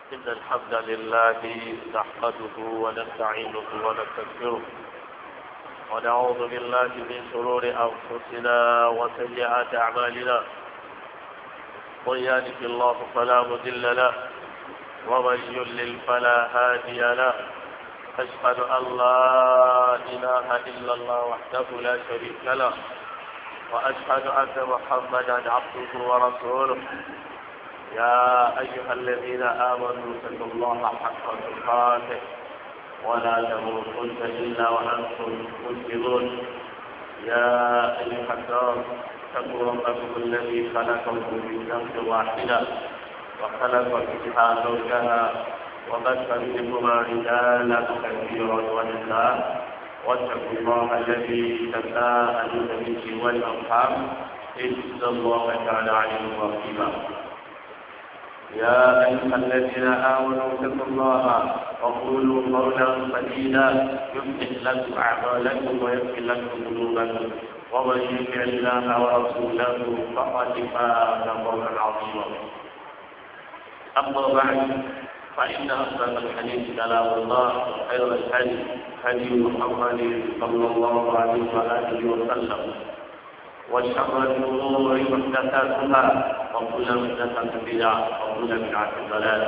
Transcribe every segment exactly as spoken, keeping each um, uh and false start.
إن الحمد لله نحمده ونستعينه ونستغفره ونعوذ بالله من شرور أنفسنا وسيئات أعمالنا. من يهده الله فلا مضل له ومن يضلل فلا هادي له. أشهد أن لا إله إلا الله وحده لا شريك له وأشهد أن محمدا عبده ورسوله. يا أيها الذين آمنوا اتقوا الله حق تقاته ولا تموتن إلا وأنتم مسلمون. يا أيها الناس اتقوا ربكم الذي خلقكم من نفس واحدة وخلق منها زوجها وبث منهما رجالا كثيرا ونساء واتقوا الله الذي تساءلون به والأرحام إن الله كان عليكم رقيبا. يا أيها الذين آمنوا اتقوا الله وقولوا قولا سديدا يصلح لكم أعمالكم ويغفر لكم ذنوبكم ومن يطع الله ورسوله فقد فاز فوزا عظيما. أما بعد فإن أصدق الحديث كلام الله وخير الهدي هدي محمد صلى الله عليه وآله وسلم وشر الأمور محدثاتها وكل محدثة بدعة وكل بدعة ضلالة.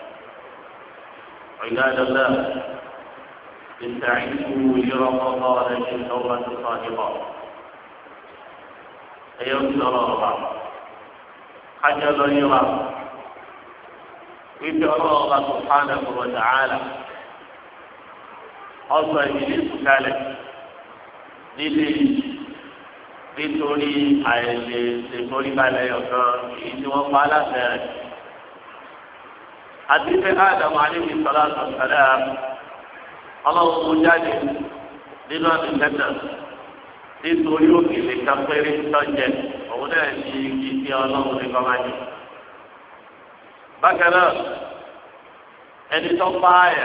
عباد الله استعينوا لرمضان من توبة صادقة. أيها الله حجب يرى ويبي الله سبحانه وتعالى أصلا إبليس كالك nílé nítorí àìlè ìforíbalẹ̀ ọ̀kan èyí tí wọ́n pa aláṣẹ rẹ̀. àti pé Ádámù alayhi salatu wassalam ọlọ́run mú jáde nínú àdìsẹ́tà nítorí òkèlè kápẹ́rẹ́ tọ́jẹ́ òun náà ní igi tí ọlọ́run ní kọ́ máa jẹ. bákan náà ẹni tó bá yẹ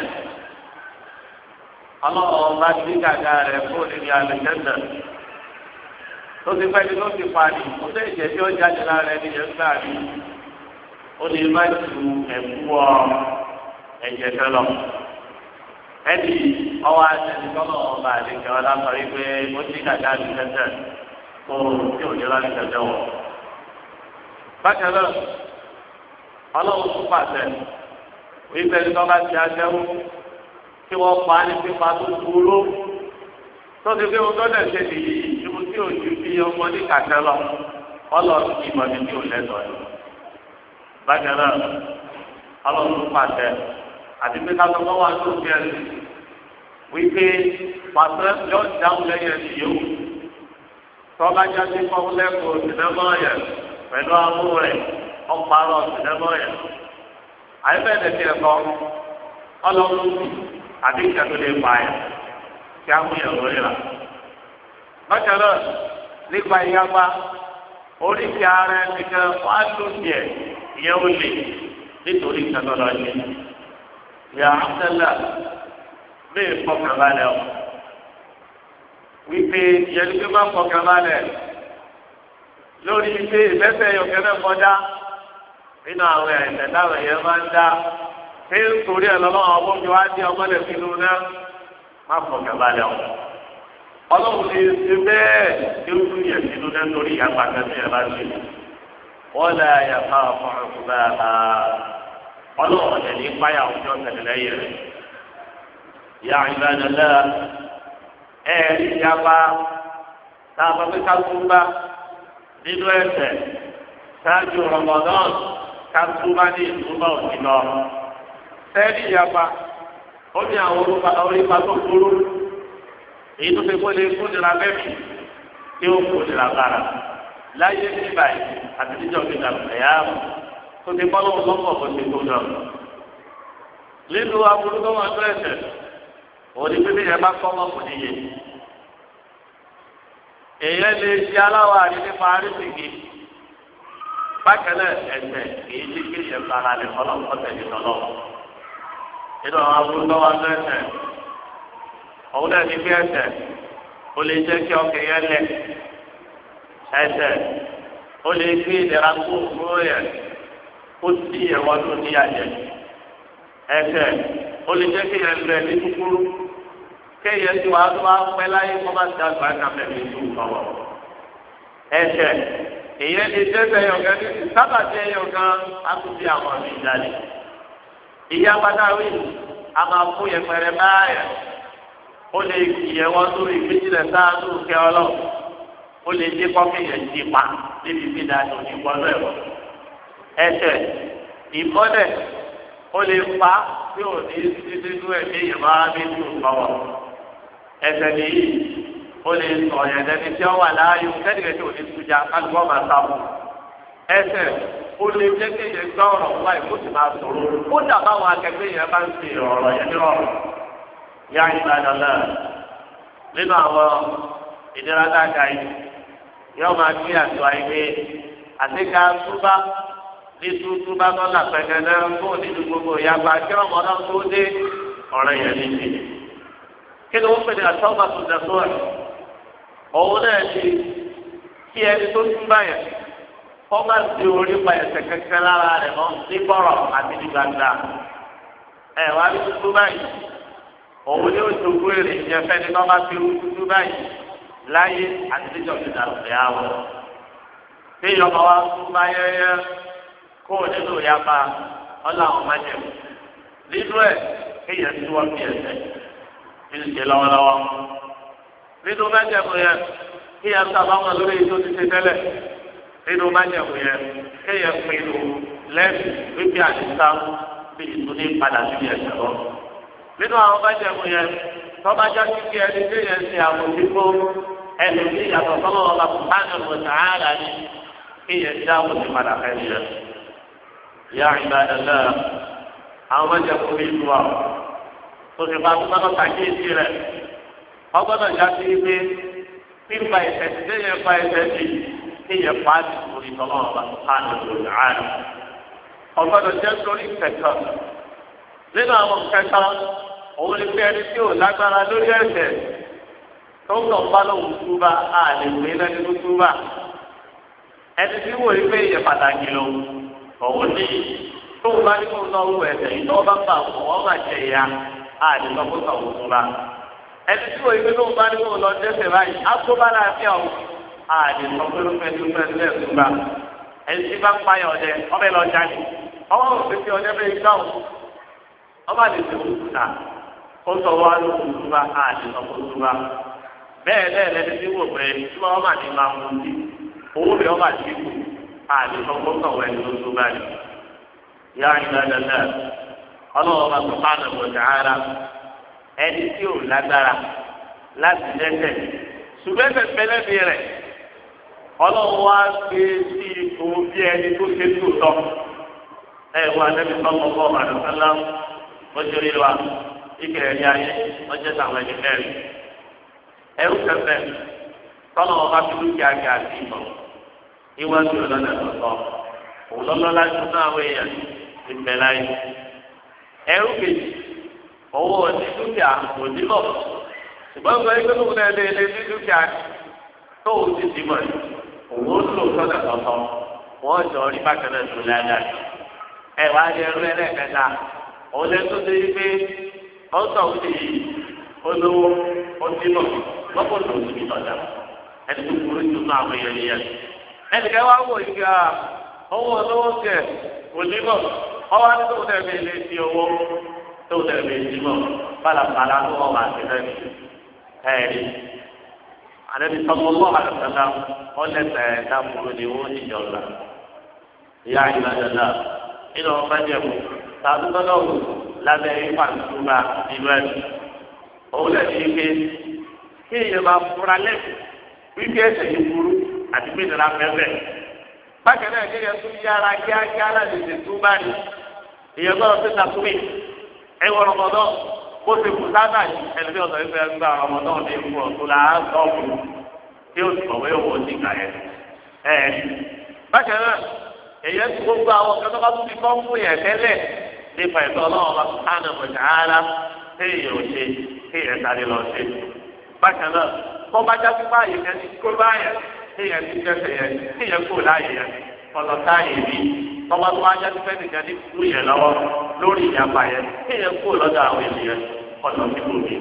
ọlọ́run bá ti gàgà rẹ̀ fún níbi àdìsẹ́tà tó ti pẹ́ ní tó ti parí ó lè jẹ́ tí ó jáde lára ẹni yẹn gbà rí ó lè má ju ẹ̀kú ọ ẹ̀jẹ̀ fẹ́ lọ. ẹni ọwọ́ àtẹni tọ́lọ̀ ọba àdéhùn ọlá sọ wípé ó ti gàgà ní tẹ́tẹ́ kó tí ò ní láti tẹ́tẹ́ wọ̀. bákan náà ọlọ́run tún pàṣẹ wípé ní tọ́ba ti aṣẹ́wó kí wọ́n pa á ní pípa tó kúrò tó ti pé wọn gbọ́dọ̀ ṣe nìyí ìṣubú tí ò ju bí ọmọ ní kàkẹ́ lọ ọlọ́run kì í mọ̀ ní tí ò lẹ́tọ̀ọ́ yìí. bákan náà ọlọ́run pàṣẹ àti pé ká sọ́kọ́ wá tó fi ẹ̀sìn wípé pàṣẹ yóò dáhùn lẹ́yìn ẹ̀sìn yòówù tọ́ba jáde fọ́n lẹ́kọ̀ọ́ sinẹ́mọ́ yẹn pẹ̀lú amú rẹ̀ ọ̀parọ̀ sinẹ́mọ́ yẹn. àyẹ̀fẹ́ ẹ̀dẹ̀ kọ́ ọlọ́run àti ìṣẹ́tò lè pa ẹ̀ kí á mú yẹn lórí rà. bákan náà nípa ìyapa oríṣi ara ẹni kan wàá tó tiẹ̀ ìyẹn ó lè nítorí ìṣẹ́tọ́lọ́ yẹn. ìyá àtẹlẹ bẹ́ẹ̀ fọkàn balẹ̀ o wípé ìyẹn ní pé má fọkàn balẹ̀ lórí pé ìfẹ́fẹ́ yọkẹ́ náà kọjá nínú àwọn ẹ̀sẹ̀ táwọn èèyàn máa ń dá ṣé nítorí ẹ̀ lọ́wọ́ ọgbọ́n mi wá dé ọmọdé sínú náà má fọkàn balẹ̀ o. ọlọ́run ti ṣe bẹ́ẹ̀ tí ó tún yẹ sínú náà lórí ìyàpá kẹ́sì ẹ̀ bá ṣe. wọ́n lè yàtọ̀ fún ọkùnrin náà ọlọ́run ọ̀dẹ̀ ní páyà òjò tẹ̀lé lẹ́yìn rẹ̀. ìyá ìbánilá ẹ̀ ìyàpá tá a bá fi ká túbá nínú ẹ̀ṣẹ̀ ṣáájú Ramadan ká túbá ní ìtúbà òsì lọ. sẹ́ẹ̀dì ìyàpá ó ní àwọn orípa tó kúrú èyí tó fi kólé kó nira bẹ́ẹ̀mì tí ó kó nira bára láyé ní báyìí àti níjọ́ fi dàgbà ẹ̀yà tó ti kọ́ lọ́wọ́ lọ́pọ̀ kó ti kó náà. nínú aburú tó wà tó ẹ̀sẹ̀ òní pípé yẹn bá kọ́ mọ́ kò níye. èèyàn lè ṣe aláwọ̀ àrí nípa arísìkì bákan náà ẹ̀sẹ̀ èyí tí kí yẹn fara lè kọ́ lọ́wọ́ tẹ̀lé lọ́wọ́. nínú àwọn aburú tó wà tó ẹ̀sẹ̀ òun náà ní bí ẹ̀ṣẹ̀ ó lè jẹ́ kí ọkàn yẹn lẹ̀ ẹ̀ṣẹ̀ ó lè gbé ìdẹ̀ra kó fún yẹn ó sì ẹ̀wọ́ tó níyàjẹ́ ẹsẹ̀ ó lè jẹ́ kí yẹn lẹ̀ ní kúkúrú kéèyàn tí wàá tó wàá pẹ́ láyé kó má ti àgbà kàfẹ́ mi tó kọ̀wọ̀. ẹsẹ̀ èyàn lè dẹ́sẹ̀ yọ̀gán ní sábà tẹ́ yọ̀gán á tún bí àwọn àmì ìdálẹ̀. ìyá pátáwì a máa fún yẹn pẹrẹ báyà ó lè yẹ wọn lórí ìgbésílẹ̀ sáájú kẹ́ ọlọ́run ó lè dé kọ́kẹ́ yẹn ti pa níbi bí dáadọ́ ní ìwọ́lọ́ ẹ̀wọ̀. ẹsẹ̀ ìbọ́dẹ̀ ó lè pa tí ò ní títí tó ẹ̀mí yẹn máa bí tó kọ̀wọ̀. ẹsẹ̀ nìyí ó lè sọ yẹn lẹ́ni tí wọ́n wà láàyè kẹ́nìkẹ́ tí ò ní tujà kálukọ́ máa sá fún. ẹsẹ̀ ó lè jẹ́ kéèyàn gbọ́ ọ̀rọ̀ wá ìkó sì máa sọ̀rọ̀ ó dàbá àwọn akẹgbẹ́ yẹn bá ń fi ọ̀rọ̀ yẹn ní ọ̀rọ̀. yá ìbàdàn náà nínú àwọn ìnira dáadáa yìí yóò máa gbé àtò àìgbé àti ká túbá ní túbá tó là pẹ̀kẹ́ náà kó nínú gbogbo ìyàgbá kí ọmọ náà tó dé ọ̀rọ̀ yẹn ní ti. kí ni wọ́n pè ní àtọ́gbà tó dẹ̀ tó ẹ̀ òun náà ti kí ẹni tó túbá yẹn kọ́ bá ti orí pa ẹsẹ̀ kẹ́kẹ́ lára rẹ̀ mọ́ ní bọ̀rọ̀ àti ní gbàgbà. ẹ wá ní tútú báyìí òun ni ó jogún èrè ìjẹ fẹ́ni tó bá fi tútú báyìí láyé àti níjọ́ ti dàrú ẹ̀ àwọ̀. bí ìjọba wa tún bá yẹ́yẹ́ kó o nínú ìyapa ọ̀là àwọn májẹ̀ nínú ẹ̀ kéèyàn tí wọ́n fi ẹsẹ̀ fi ń ṣe lọ́wọ́lọ́wọ́. nínú májẹ̀ kò yẹ kéèyàn sábà wọn lórí ètò ti ṣe tẹ́lẹ̀ nínú májẹ̀mú yẹn kéèyàn pinnu lẹ́nu wípé àdìsá bí ìtúní padà síbi ẹ̀sẹ̀ lọ. nínú àwọn májẹ̀mú yẹn tọ́bajá kíkí ẹni kéèyàn ṣe àmójútó ẹni tí ìyàtọ̀ sọ́nà ọba kùtàkùn ọ̀tà ààrà ni kéèyàn ṣe àmójútó padà fẹ́ẹ́ yẹn. ìyá ìbàdàlá àwọn májẹ̀mú mi lu àwọn tó ti bá tó bá sàkíyèsí rẹ̀ ọgbọ́dọ̀ já sí pé pípa ẹ̀sẹ̀ tí kéèyàn pa ẹ̀sẹ̀ sí kéèyàn pàdé lórí tọ́lọ́ ọba sùpáàdé lórí àárẹ̀. ọ̀gbọ́dọ̀ jẹ́ sórí kẹ̀kọ́. nínú àwọn kẹ̀kọ́ òun ni pé ẹni tí ò lágbára lórí ẹ̀ṣẹ̀ tó ń tọ̀ bá lóhùn túbà á lè wé lẹ́nu túbà. ẹni tí wò ní pé ìyẹn pàtàkì lò òun ní tó ń bá ní kó lọ wù ẹ̀ṣẹ̀ yìí tó bá bá wọ́n máa jẹ ìyá á lè lọ kó sọ̀rọ̀ túbà. ẹni tí wò ní pé tó ń bá ní kó lọ dẹ́ṣẹ̀ báyìí á tó bá láàfin ọ̀hún ààyè sọgbẹ́lúfẹ́ tó fẹ́ sílẹ̀ túbà ẹni tí bá ń payọ̀ ọ̀dẹ ọbẹ̀ lọ jáde ọwọ́ òfin tí ọdẹ bẹ́ẹ̀ gbà wọ́n ọba lè ṣe òkúta ó sọ wá lóko túbà ààyè sọgbẹ́ túbà bẹ́ẹ̀ bẹ́ẹ̀ lẹ́ni tí wò pé tí wọ́n máa ní máa mú sí owó rẹ̀ ọba tí kù ààyè sọgbẹ́ sọ̀wọ́ ẹni tó túbà ni. yá ìgbà dandan ọlọ́wọ́ bá tó fáànà bọ̀dà ara ẹni tí ò lágbára láti dẹ́sẹ̀ ṣùgbọ́n ẹsẹ̀ pẹlẹ́bí rẹ̀ ọlọ́run wá gbé sí ipò bí ẹni tó ṣe tó tọ́ ẹ wà lẹ́bi sọ́kọ̀ bọ́ àdùsálà ọjọ́ rí wa ìkẹrẹ̀ ní ayé ọjọ́ táwọn ẹni mẹ́rin ẹrú kẹfẹ́ tọ́lọ̀ ọba tó dúkìá kí a ti mọ̀ iwájú ọlọ́dẹ tọ̀tọ̀ òlọ́lọ́lá tó náà àwọn èèyàn ti bẹ̀ láyé ẹrú kejì owó ọtí dúkìá òdì lọ ṣùgbọ́n sọ ẹgbẹ́ tó ń lé lé ní dúkìá tó o ti ti mọ̀ òun ó lò sọ́dọ̀ tọ̀tọ̀ wọ́n jọ rí bákan náà tó lẹ́yìn ẹ̀ wá ní ẹrú ẹlẹ́kẹta òun lè tó déyí pé ọ̀sọ̀ òun yìí olówó ọtímọ̀ lọ́pọ̀ tó ti tọ̀jà ẹni tó burú jù náà àwọn èèyàn yẹn. ẹnìkan wá wò yí ká owó olówó kẹ onímọ̀ ọwọ́ ní tó tẹ̀ mí lé sí owó tó tẹ̀ mí sí mọ̀ pálapàla tó wọ́n máa ti lẹ́nu ẹ̀rí. àdébí sọ́kọ́ bọ́ àlùfẹ́lá wọ́n lẹ́sẹ̀ dáàbòrò ni wọ́n ti jọ lọ. ìyá ìlà dàda nínú ọba jẹ̀mú tàbí tọ́lọ́wù lábẹ́ ipa ìtura nínú ẹ̀. òun lè ní ike kí èèyàn máa fura lẹ́sìn wípé ẹsẹ̀ yìí burú àti pé ìdílé afẹ́fẹ́. bákan náà kí èèyàn tún yára kíákíá láti ṣe tún bá ní. èèyàn gbọ́dọ̀ tó takùmí ẹ̀wọ̀n ọmọdọ́ bó ṣe kù sábà yìí ẹni bí ọ̀sán ìfẹ́ gba ọmọdọ́ ní ìfún ọ̀tún là á sọ fún tí ó sì kọ̀wé owó ní ìgbà yẹn. ẹ̀ bákan náà èèyàn ti gbogbo àwọn kẹtọ́ bá tún ti kọ́ fún yẹn tẹ́lẹ̀ nípa ìtọ́ ọlọ́run bá tún hánà mọ̀jà ara téèyàn ò ṣe téèyàn sáré lọ ṣe. bákan náà kọ́ bá já pípa àyè yẹn ti kó báyẹn téèyàn ti tẹ̀sẹ̀ yẹn téèyàn kó láàyè yẹn ọlọ́tà yìí rí tọ́wọ́ tó wájú ẹni fẹ́ẹ́ nìkan ní kú yẹn lọ́wọ́ lórí ìyapa yẹn kéèyàn kú lọ́dọ̀ àwọn ènìyàn ọ̀nà nípò mi.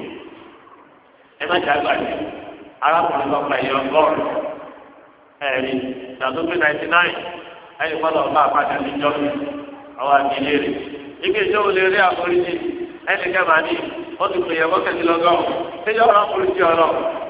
ẹ má jẹ́ àgbàdo arákùnrin kan pa ẹ̀yọ ọgọ́rùn-ún ẹ̀rí ìdàdógbé náìtì náì ẹ̀yìn fọlọ́ ọba àpàdé ní jọ́sí àwọn àgbélé rẹ̀. ike ìjọba lè rí àforíjì ẹnì kẹfà ní ó ti pè yẹ mọ́kẹ́tì lọ́gọ́rùn-ún ṣéjọ́ ọ̀rọ̀ àforíjì ọ̀rọ̀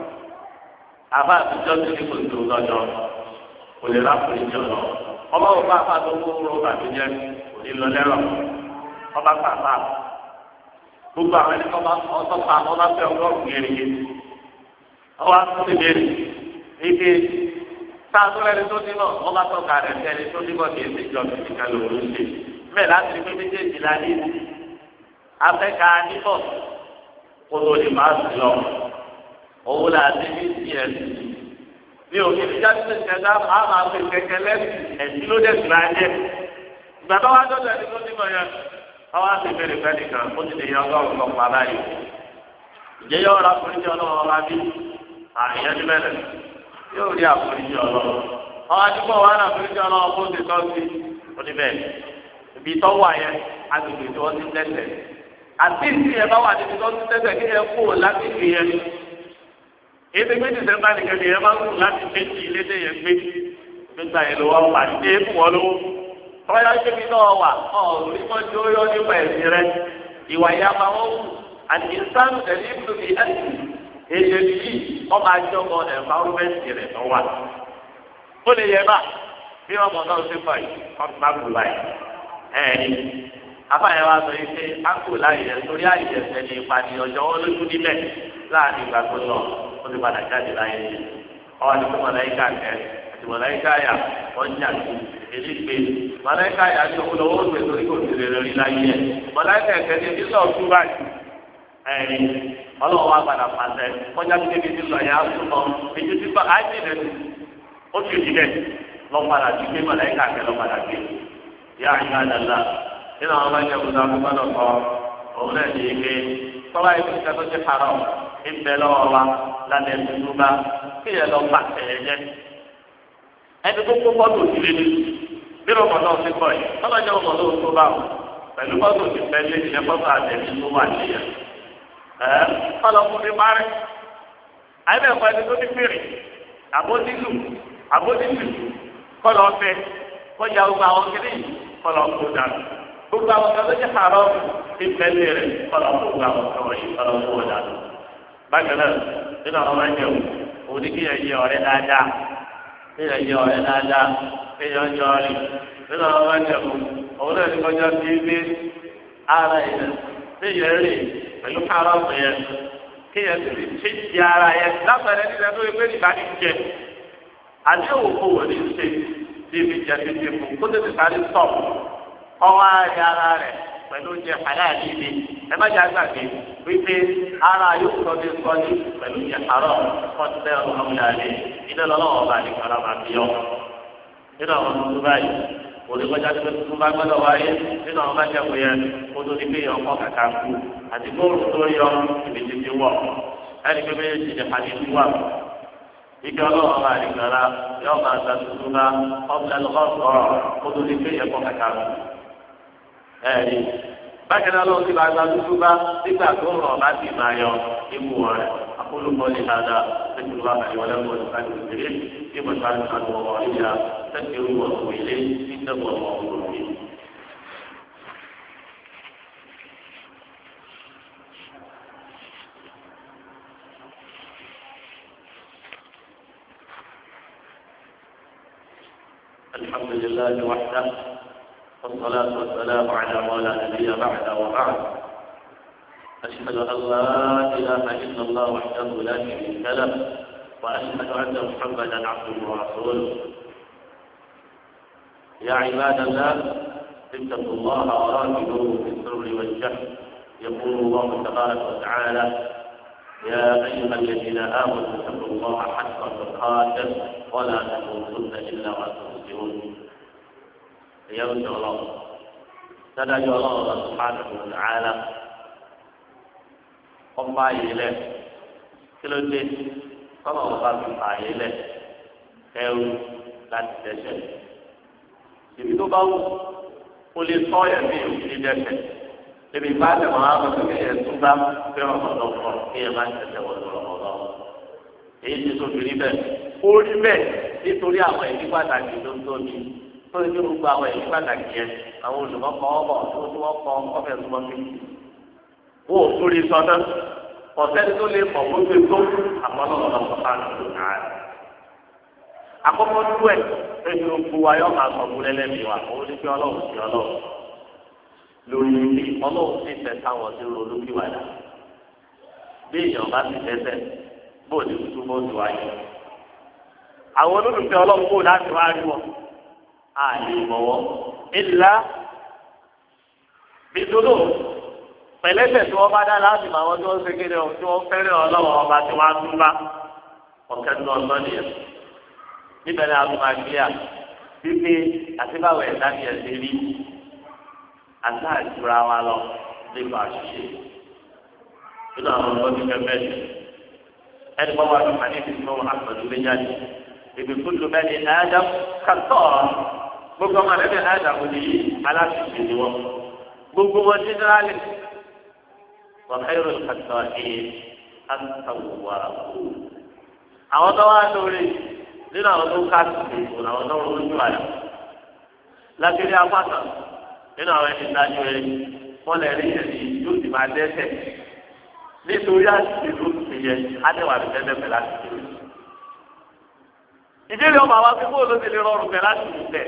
àbá àtijọ́ tó ní kò tó lọ́jọ́ kò lè ráforíjì ọ̀rọ̀ ọba òbá àpá tó kó rọ́bà tó jẹ́ kò ní lọ lẹ́rọ̀ ọba pàpà gbogbo àwọn ẹni kọ́ba ọ̀tọ́pà ọba fẹ́ ọgọ́rùn-ún yẹn nìyẹn ọba tó ti bẹ̀rẹ̀ ike sáàtú ẹni tó ní náà ọba tọ́ka rẹ̀ fẹ́ ẹni tó ní bọ́ kì í ṣe jọ kì í ká lóru ṣe bẹ́ẹ̀ láti rí pé méjèèjì la ní afẹ́ka níbọ̀ kó tó lè máa sì lọ owó la ti ní tiẹ̀ bí òkè níjà tó ti ṣẹ̀dá máa máa fi kẹ̀kẹ́ lẹ́sìn ẹ̀sìn ló dẹ̀ sì máa jẹ́ ìgbà tó wá dọ́dọ̀ ẹni tó ní mọ̀ yẹn ọwọ́ àti ìbéèrè fẹ́ nìkan ó ti lè yan ọgọ́rùn-ún kan pa báyìí ìjẹ́ yóò rà àforíjì ọlọ́run ọba bí àyẹ̀ ní bẹ̀rẹ̀ yóò rí àforíjì ọlọ́run ọwọ́ àdúgbò wà ní àforíjì ọlọ́run fún ti tọ́ sí oníbẹ̀ ibi tó wà yẹn agbègbè tí wọ́n ti tẹ̀sẹ̀ àti ìsì yẹn bá wà níbi tó ti tẹ̀sẹ̀ kí yẹn kú láti fi yẹn ebi gbé dìsẹ́mbà nìkan yẹn máa ń kú láti méjì lédè yẹn gbé nígbà yẹn ló wà wà ní ebi wọ́n lówó tọ́yà ṣẹ́bi náà wà ọ̀rí mọ́jú ó yọ nípa ẹ̀sìn rẹ ìwà ìyá máa wọ́n wù àti ìsánù tẹ̀lé ìbùdókì ẹ̀sìn èyí yìí wọ́n máa jọ ọmọ ẹ̀fáwọ́mẹ́sì rẹ̀ tó wà. ó lè yẹ bá bí ọmọ náà ṣe fà yìí wọ́n ti máa kú láyé ẹ̀ẹ́dì afáyẹ̀ wa sọ yìí pé a kú láyé rẹ̀ torí àyè ẹ̀sẹ̀ ní ìpàdé ọjọ́ wọn lójú nílẹ̀ láàrin ìgbà tó lọ ó ti padà jáde láyé ọ̀ àti mọ̀láyíkà kẹ́ àti mọ̀láyíkà yà wọ́n jà sí elépe mọ̀láyíkà yà ní olówó gbé torí kò sí rere rí láyé ẹ̀ mọ̀láyíkà ẹ̀kẹ́ ní sísọ̀ tún báyìí ẹ̀rí ọlọ́wọ́ wa padà pàṣẹ kọjá tó kébi sísọ yà á súnmọ́ ètò sísọ àìsí rẹ̀ ó ti di bẹ́ẹ̀ lọ́ padà sí pé mọ̀láyíkà kẹ́ lọ́ padà gbé yà á yà á dàda nínú àwọn bá jẹ́ kótó akókò náà kọ́ òun náà ní ike tọ́lá yìí kó sẹ́kọ́ sí parọ́ ìbẹ̀ lọ́wọ́ wa lálẹ́ tuntun bá kí yẹn lọ pa ẹ̀yẹ jẹ́ ẹni tó kó bọ́ọ̀lù òsìlè ní bí ọmọ náà ti kọ́ yìí tọ́lá jẹ́ ọmọ náà tó bá wò pẹ̀lú bọ́ọ̀lù òsìlè ní ilẹ̀ bọ́ọ̀lù àtẹ̀mí tó wà níyà ẹ̀ kọ́lọ̀ fún mi parí àyẹ̀bẹ̀ ẹ̀kọ́ ẹni tó ní fèrè àbódìlù àbódìlù kọ́lọ̀ ọ̀fẹ́ kọjá gbogbo àwọn kiri kọ́lọ̀ kó dànù gbogbo àwọn kan tó jẹ́ àárọ̀ ìfẹ́lẹ́ rẹ̀ kọ́lọ̀ kó gbogbo àwọn kan wọ̀nyí kọ́lọ̀ kó dànù bákan náà nínú àwọn máa ń jẹun òní kí yẹn yẹ ọ̀rẹ́ dáadáa kí yẹn yẹ ọ̀rẹ́ dáadáa kí yẹn yọ ọ̀rẹ́ nínú àwọn máa ń jẹun òun náà ní kọjá sí ilé ara yẹn kí yẹn rè pẹ̀lú kárọ̀mù yẹn kí yẹn sì ṣe ti ara yẹn lápẹ̀rẹ̀ nígbà tó yẹ pé nígbà ní jẹ àti òkú wò ní ṣe tí ibi jẹ ti ti fún kó tètè sáré sọ̀ ọwọ́ ayé ara rẹ̀ pẹ̀lú oúnjẹ àyà níbi ẹ má jẹ́ àgbàgbé wípé ara yóò sọ ní sọ ní pẹ̀lú oúnjẹ àárọ̀ kọ́tẹ́ ọ̀húnlẹ̀ iná lọ́wọ́ ọba nìkan la máa fi yọ. nínú àwọn tuntun báyìí olùkọ́jà tó tuntun bá gbọ́dọ̀ wáyé nínú àwọn májèkú yẹn kó tó ní pé yọ ọkọ̀ kàkà kú àti bóòlù tó yọ ibi títí wọ̀ ẹni pé bẹ́ẹ̀ ti jẹ́ pàdé tí wà. ike ọlọ́wọ́ ọba nìkan la yọ máa gba tuntun bá ọ̀pẹ̀ ẹ̀rí bákan náà lọ́wọ́ sí bá gba dúdú bá nígbà tó rọ̀ bá sì máa yọ ikú rẹ̀ akólúkọ́ ní dáadáa lẹ́kùn bá bàjẹ́ wọlé wọn ní káàdì òṣèré tí mo sáré sáré wọ̀ wọ́n yíya sẹ́kì orí wọ̀ wọ̀ ilé tí sẹ́kù ọ̀wọ̀ wọ̀ wọ̀ الحمد لله وحده والصلاة والسلام على ما لا نبي بعد وبعد أشهد أن لا إله إلا الله وحده لا شريك له وأشهد أن محمدا عبده ورسوله يا عباد الله اتقوا الله وراقبوه في السر والجهل يقول الله تبارك وتعالى يا أيها الذين آمنوا اتقوا الله حق تقاته ولا تموتن إلا وأنتم مسلمون يرجع الله تدعو الله سبحانه وتعالى ọba yìí lẹ kí ló dé kọ́nà ọba fi fà yìí lẹ ẹrú láti tẹ̀sẹ̀ ibi tó bá wù ó lè tọ́ ẹ̀mí òkè dẹ́sẹ̀ ebi bá tẹ̀ wọ́n á lọ sí kéèyàn tún bá fẹ́ ọ̀pọ̀lọpọ̀ kọ́ kéèyàn má tẹ̀sẹ̀ wọ́n lọ́wọ́ èyí ti tó bìrì bẹ́ẹ̀ ó rí bẹ́ẹ̀ nítorí àwọn ìdí pàtàkì tó ń tóbi tó ń ní gbogbo àwọn ìdí pàtàkì yẹn àwọn olùkọ́ ọ̀bọ̀ tó tí wọ́n kọ́ ọ̀fẹ́ súnmọ́ bí wọ́n ò tó lè sọ náà ọ̀sẹ́ni tó lè mọ̀ kó tó tó àpọ̀lọpọ̀ àkọ́kọ́ tó ẹ̀ ẹni ogun wa yọ máa sọ̀kú lẹ́lẹ́mìí wa òun ní pé ọlọ́run sí ọlọ́run lórí ilé ọlọ́run sì fẹ́ táwọn tí ó ronú kí wàdà bí èèyàn bá ti tẹ́tẹ́ bó ní tuntun bó ti wáyé àwọn olólùfẹ́ ọlọ́run kó láti wá rí wọn a lè mọ̀wọ́ ìlà bìtúlù pẹ̀lẹ́sẹ̀ tí wọ́n bá dá láti mọ àwọn tí wọ́n ń ṣe kéde ọ̀ tí wọ́n fẹ́rẹ̀ ọlọ́run ọba tí wọ́n á tún bá ọ̀kẹ́ tó ọ̀sán nìyẹn níbẹ̀ ni àwọn máa gbé à wípé àti báwo ẹ̀dá ni ẹ̀sẹ̀ rí àti àjùra wa lọ nípa àṣìṣe nínú àwọn ọmọ ní pẹpẹ ẹni bá wà lópa ní ìdílé wọn àgbàdo lé jáde ibi kúlù bẹ́ẹ̀ ni Adam kàtọ́ gbogbo ọmọ rẹ̀ bẹ́ẹ̀ Adam ní aláṣìṣe ni wọn gbogbo wọn ti dára lè wọ́n ẹ̀rọ kàtọ́ ẹ̀ àtàwùwà àwọn tó wá lórí nínú àwọn tó ń ká sí ìbò làwọn tó ń rojú àyè lákìrí apáta nínú àwọn ẹni dájú rẹ wọn lè rí ẹni yóò sì máa dẹ́ṣẹ̀ nítorí àṣìṣe tó ti yẹ ádẹ́wà rẹ tẹ́lẹ̀ pẹ̀ láti ṣe. ìdílé ọmọ àwọn akẹ́kọ̀ọ́ ló ti lè rọrùn pẹ̀ láti ṣe tẹ̀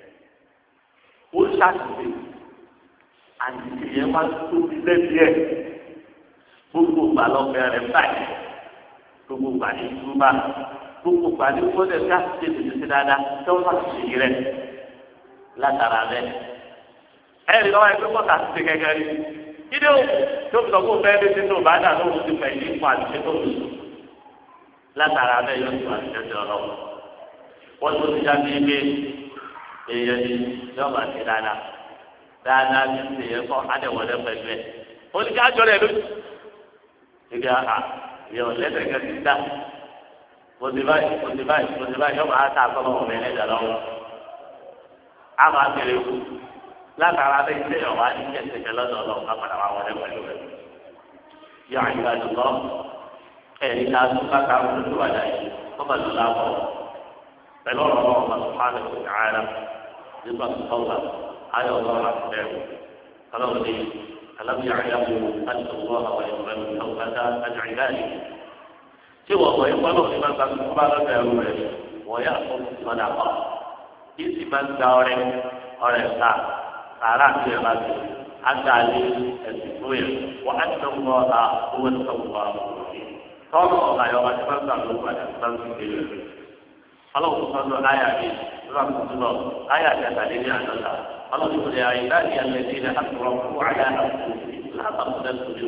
ó ṣàṣìṣe àṣìṣe yẹn máa tó ti lẹ́bi ẹ̀ gbogbo ìgbà lọ́fẹ̀ẹ́ rẹ̀ báyìí gbogbo ìgbà ní ìdúró gbogbo pàdé gbọ́dọ̀ ká ṣe tètè dáadáa tó ń fàṣẹ yìí rẹ látara rẹ ẹ̀rí lọ́wọ́ ẹgbẹ́ pọ̀ tàbí ṣe gẹ́gẹ́ rí kíndé o tó fi sọ fún bẹ́ẹ̀ bí sínú bàdà tó ń ti fẹ̀ yìí fún àṣìṣe tó ń látara rẹ yóò tó àṣìṣe tó lọ wọ́n tó ti jáde ilé èèyàn ni yóò máa ṣe dáadáa dáadáa ní ṣe yẹ kọ́ adẹ̀wọlé pẹ̀lú ẹ̀ ó ní ká jọ rẹ̀ lójú ìgbà à yọ̀ lẹ́sẹ̀kẹ́ ti dá mọ̀tì báyìí mọ̀tì báyìí mọ̀tì báyìí yọ̀ọ́ máa ta àtọ́nà ọ̀rẹ́ ẹ̀dá lọ́wọ́ a máa tẹ̀lé kú látara bẹ́ẹ̀ ṣe ọ̀wá ní kẹsẹ̀kẹ́ lọ́dọ̀ ọlọ́run ká padà wá wọlé pẹ̀lú rẹ̀ yọ àyíká jùlọ ẹ̀rí ká tún káka olójú àdá yìí wọ́n bá lọ láwọ̀ pẹ̀lú ọ̀rọ̀ ọlọ́run bá tó máa lè kó ààrẹ nígbà tó tọ́wà ayọ̀ ọlọ́run àti bẹ́ẹ̀ ọlọ́run ní alábíyà àyàwó àti ọwọ́ àwọn ìwọ̀n tí wọ́n wọ̀ ẹ̀kọ́ náà ní máa gba tó bá lọ́dọ̀ ẹ̀rù rẹ̀ wọ́n yà fún sọ́dà pa kí sì máa ń gba ọrẹ ọrẹ ta sàrà àti ẹ̀ bá ti àgàlẹ̀ ẹ̀sìn tó yẹ wọ́n á ti wọ́ ọ̀la owó tó wọ́ tọ́lù ọ̀la yọ wá ti máa ń gbà ló padà máa ń fi kéde ọlọ́run sọ́dọ̀ láyà mi lọ́wọ́ tó lọ láyà kẹta lé ní àdọ́ta ọlọ́run tó lè ayé láti ẹ̀lẹ́ ní ilẹ̀ àtúrọ̀ fún àyà àtúntò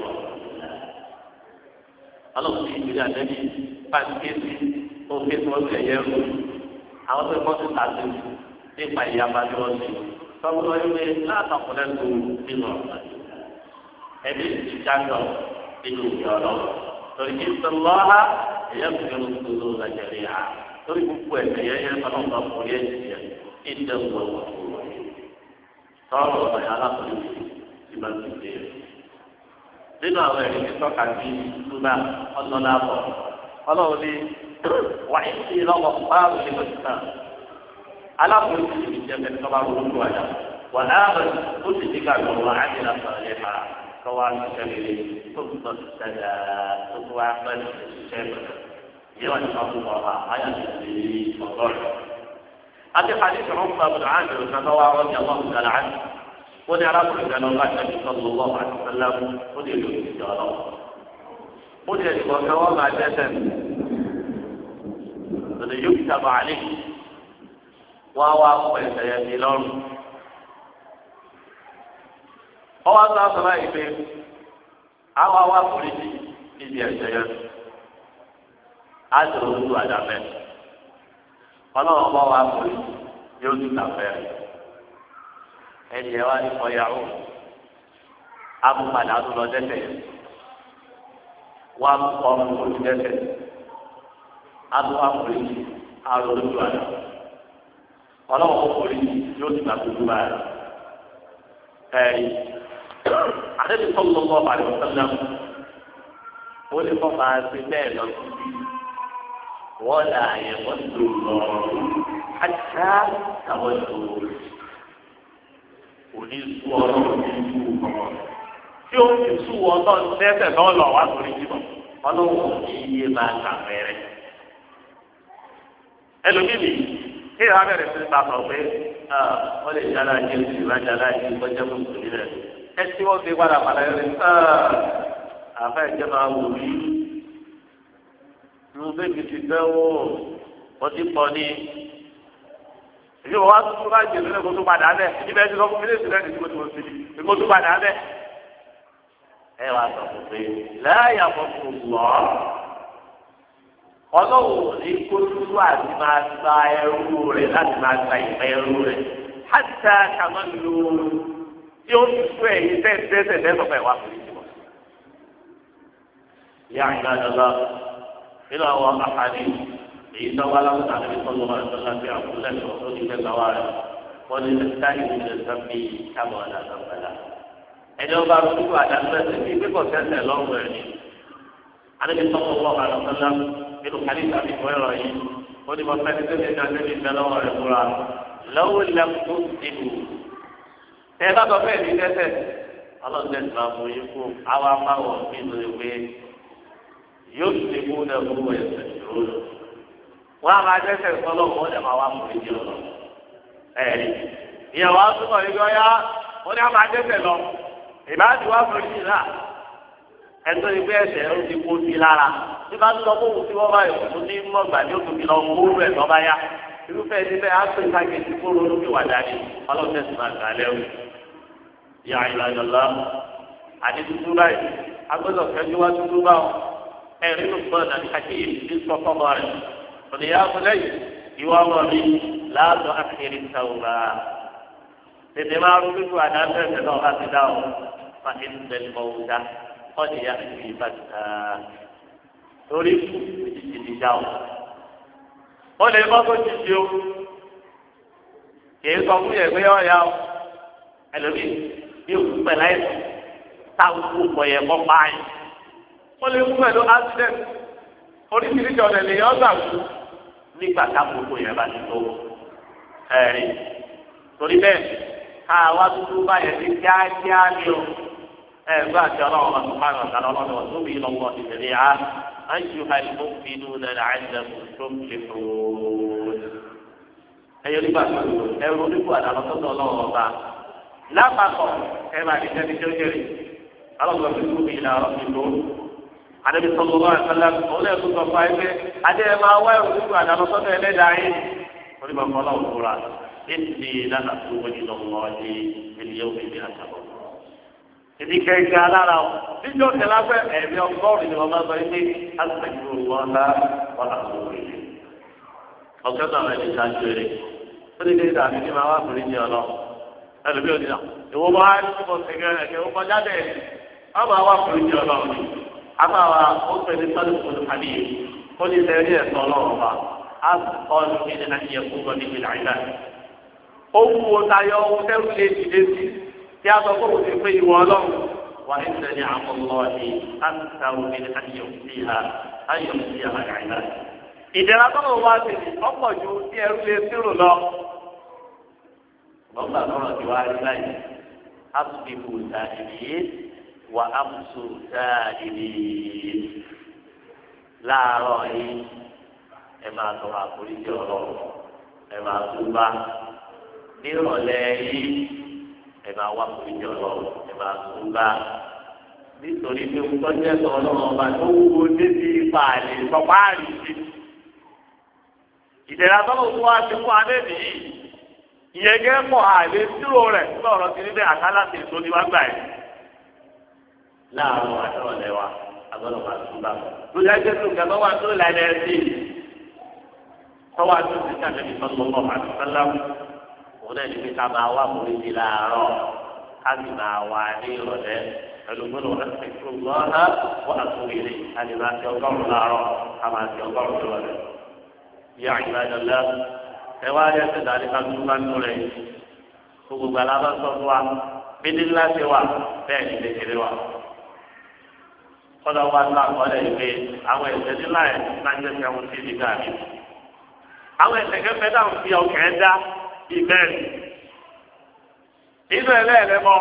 ọlọ́run ti ìgbéga lẹ́bi pàṣípèsì òfin tí wọ́n ti ẹ̀yẹ rú àwọn tó kọ́ sí tàbí nípa ìyapa tí wọ́n ti tọ́wọ́ wáyé pé látàkùn lẹ́nu nínú ọ̀sán ẹbí ti jájọ nínú ìyá ọlọ́run torí kí sọlọ́ha ẹ̀yẹ fún mi ló ló lajẹ̀rẹ̀ yá torí gbogbo ẹ̀sẹ̀ yẹn yẹn fọlọ́n bá fún yẹn jìyà ní ìdẹ́wọ̀ ọ̀wọ̀ tọ́wọ́ ọ̀sán yàrá pẹ̀lú ìgbà tó dé nínú àwọn ẹ̀rí tí tọ́ka sí túbà ọ̀nà àbọ̀ ọlọ́run ní wàá sí lọ́wọ́ báwo ni mo ti tàn alákòóso ti fi jẹ́ pẹ̀lú tọ́ba olóko àjà wà láàbẹ̀ ó sì ti ká lọ́wọ́ àdìrà sọ̀rọ̀ yẹn máa kọ́wá ṣiṣẹ́ rere tó ń tọ́ ṣẹlẹ̀ tó tó wá pẹ́ ṣiṣẹ́ yẹ wọ́n ti máa fún ọ̀rọ̀ àyà ti fi ọgọ́rùn. àti àdìsí ọ̀hún fún abùdó àjò ìṣàkọ́ wa wọ́n ti àwọn ọ̀gá làánì wọ́n ní arákùnrin kan lọ́wọ́ àti sọ́dọ̀ lọ́wọ́ àti sẹ́lẹ̀mù ó lè lò sí ìjọ lọ. ó lè lè kọ́kẹ́ wọ́n máa dẹ́sẹ̀ lọ́dọ̀ yóò fi sábà àlè wọ́n á wá pẹ̀ ẹ̀sẹ̀ ní lọ́rùn. ọwọ́ sọ sọ báyìí pé àwọn awá polisi níbi ẹ̀sẹ̀ yẹn á sọ ojú àdàbẹ̀ ọlọ́run bá wà polisi yóò tún kàfẹ́ rẹ̀ ẹni ẹ wá ní ọyàwó amúpadà tó lọ dẹ́ṣẹ̀ yẹn wọn kọ ọmọ ojú dẹ́ṣẹ̀ adó àpòlì àrò lójú àná ọlọ́wọ́ àpòlì yóò ti gbà gbogbo báyìí. ẹ̀rí àdébí sọ́kùnrin bọ́ àlẹ́ òṣèlú ó lè kọ́ máa ṣe bẹ́ẹ̀ lọ sí wọ́n là yẹ wọ́n tó lọ àṣà àwọn tó òní sú ọlọ́run ní ìlú ọmọ tí ó ti sú ọlọ́run lẹ́sẹ̀ náà lọ wá sórí jìbọ̀ ọlọ́run ní iye máa kà mẹ́rẹ̀. ẹlòmíì kí ìhà bẹ̀rẹ̀ sí ta sọ pé wọ́n lè jálá jẹ́ oṣù ìbájá láti kọjá mùsùlùmí rẹ̀ ẹ tí wọ́n fi padà padà yẹn ní àfẹ́ ìjẹ́ máa wò rí lu bébí ti fẹ́ wò wọ́n ti pọ̀ ní èyí wọ́n wá tuntun bá jẹ́ lónìí kó tó padà bẹ́ẹ̀ ibẹ̀ ti lọ fún mílíọ̀nù lẹ́nu tí mo ti wọ́n ti di kó tó padà bẹ́ẹ̀. ẹ wàá sọ fún pé láyà fọ́fún lọ ọlọ́wọ́ ní kó tútù àti máa gba ẹrú rẹ̀ láti máa gba ìfẹ́ ẹrú rẹ̀ hàtà kàmá lò tí ó ti fún ẹ̀yìn tẹ́ tẹ́sẹ̀ tẹ́sọ̀fẹ́ wá fún ìjọba. ìyá ìgbà dọ́là nínú àwọn àkàdé èyí tó wá láwùjọ àti ìfọ̀lọ́ máa ń tọ́lá sí àkúlẹ̀ tó tó ti fẹ́ gbàwá rẹ̀ wọ́n ní sẹ́ńtárì ní ìdẹ́sẹ́mbì kábọ̀ àdàsọ̀fẹ́lá. ẹni ọba arúgbó àdàsọ̀fẹ́ bí pípọ̀ tẹ́sẹ̀ lọ́rùn ẹ̀ ní. àdébí sọ́kọ̀ wọ́n àdàsọ̀fẹ́lá nínú kàlífà àti ìfọ̀rọ̀ yìí ó ní bọ́sẹ̀ ní tẹ́lẹ̀ ní àdébí ìfẹ́ lọ́wọ́ rẹ̀ fúra lọ́wọ́ lẹ́kùn ìlú. ẹ bá tọ́ fẹ́ẹ̀ ní tẹ́sẹ̀ ọlọ́dún yóò ti mú ní ẹgbẹ́ wọn ẹsẹ̀ ìṣòro wọn a máa dẹ́ṣẹ̀ sọ́lọ́ wọn lè máa wá fún ìdí ọ̀nà ẹ̀rí ìyàwó àtúntò ìgbọ́ ya wọn ni a máa dẹ́ṣẹ̀ lọ ìbáàdì wá fún ìdí náà ẹ̀tọ́ ìgbé ẹ̀ṣẹ̀ ó ti kó sí lára bí bá tún lọ kó wù sí wọn báyìí kò ní mọ̀gbà ní oṣù kìlọ̀ owó rẹ̀ lọ́ba yá irúfẹ́ ẹni bẹ́ẹ̀ á pè ká kejì kó ronú kí wà dání ọlọ́sẹ̀ máa gbà lẹ́rù ìyá ìlànà àdìtútù báyìí agbọ́dọ̀ kẹjú wá tútù báwọn ẹ̀rí ló gbọ́dọ̀ náà kájí ní sọ́kọ́mọ rẹ̀ ònìyá fúnlẹ́yìn ìwà wọn mi láàbọ̀ àkèrè sàwùrà tètè máa rú bíbu àdáńtẹ̀ tẹ̀ náà láti dá o fa ìdílé mọ̀wúdà ọ̀nìyá ìbí bàtà lórí ìdíjì dá o. ó lè mọ́ kó ti di o kì í sọ fún yẹn pé ọ̀ya o ẹlòmíì bí òkú pẹ̀lú àìsàn táwọn kú pọ̀ yẹ kọ́ báyìí. wọ́n lè mú pẹ̀lú accident oríṣiríṣi ọ̀nà ènìyàn gbà kú nígbà táàbùkù yẹn bá ti tó ẹ̀rí torí bẹ́ẹ̀ ká wá dúdú báyẹn ní kíákíá ní o ẹ̀gbọ́n àti ọlọ́run bá tún máa ń ọ̀gá lọ́wọ́ lọ́wọ́ tóbi lọ́wọ́ ìṣẹ̀lẹ̀ yá ayé àìmọ́ bínú nàlẹ́ àìsàn tó ń ṣe fòó. ẹ̀yọ́ nígbà tó ẹ̀rọ onígbò àdàlọ́ tó tọ̀ lọ́wọ́ ọba lápapọ̀ ẹ̀ máa ní sẹ́ni tó kéré alọ́gbọ̀n tó tóbi ìlànà ìlú anabi sọlọ wa sọlá òun náà tún sọ fún ayé pé adé ẹ máa wá ìròyìn fún àdàlọ sọdọ ẹlẹ́dàá yìí wọn ní bàbá ọlọ́run fúra ètùtù lánàá tó wọlé lọ́wọ́ ní ènìyàn òbí mi àtàwọn. ìdí kẹ̀kẹ́ alára o níjọ́ tẹ̀lé afẹ́ ẹ̀mí ọgọ́rùn-ún ni wọ́n máa sọ pé àtẹ̀jú wọn bá wọn àtúwò rẹ̀. ọ̀kẹ́ náà wọ́n ti ṣáájú rẹ̀ ó ní kéde àbí ní máa wá fún ìdí ọlọ́ ẹlòmíì òdìdá ìwọ máa ń túbọ̀ sẹ́gẹ̀rẹ̀ kẹ́ ó kọjá dẹ̀ wọ́n máa wá fún ìdí ọlọ́ abawa o pẹ̀lú sọlọ fún hali o ní sẹrí ẹsọ Ọlọ́run ba a kọlu ní ní láti yẹ fún ọdún ìlà ìlà o wù o tayọ o tẹrù lé ti lé sí tí a sọ fún òfin pé ìwọ Ọlọ́run wà ní sẹni àkọlọ ní àtàwọn ní láti yẹ fún ìhà ayọ fún ìhà ìlà ìlà. ìdẹ̀ra tọ́lọ̀ wá sí ọ̀pọ̀ ju tí ẹrú lé sírò lọ. lọ́gbà lọ́rọ̀ ti wá rí láyé a tún fi kù sáà ìdíyé wà á mùsùn dáadìrí láàárọ̀ yìí ẹ máa tọrọ àforíjì ọ̀rọ̀ ẹ máa túbà nírọ̀lẹ́ yìí ẹ máa wá àforíjì ọ̀rọ̀ ẹ máa túbà nítorí pé tọ́jú ẹ̀sọ́ ọlọ́run ọba tó wúwo débi ipa àlè sọ́pá àrìsí ìdẹ̀ra tọ́lọ̀ tó wá ti fún adé nìyí ìyẹn gẹ́gẹ́ pọ̀ àlè dúró rẹ̀ lọ́rọ̀ sí níbẹ̀ àkálà sí èso ni wá gbà yìí. láàárọ̀ àtọ̀rọ̀lẹ́ wa agbọ́dọ̀ máa tún bá lórí ajé tó kẹ́ lọ́wọ́ àti ìlànà ẹ̀sìn tọ́wọ́ àti ìsìnkà níbi sọ́kọ́ àtúntàlá òun náà níbi ká máa wá polisi láàárọ̀ ká sì máa wà ní ìrọ̀lẹ́ pẹ̀lú gbọ́dọ̀ wọn ti kúrò lọ́nà wọ́n àtúwìrì àti máa ti ọgọ́rùn láàárọ̀ ká máa ti ọgọ́rùn lọ́lẹ̀. ìyá ìgbàdàlá ẹ wá rí ẹsẹ̀ dání ká tún bá nù rẹ̀ gbogbo alábà sọ fún wa bí ní ńlá ti wà bẹ́ẹ̀ ní kékeré wa kọ́dọ̀ wa ńlá kọ́lẹ̀ ìwé àwọn ẹ̀sẹ̀ nílá ẹ̀ máa ń jẹ́ sẹ́wọ́n sí ní gàrí àwọn ẹ̀sẹ̀ kẹfẹ́ dáhùn fi ọkẹ́ dá ìbẹ́ẹ̀rì inú ẹ̀ lẹ́ẹ̀lẹ́ mọ́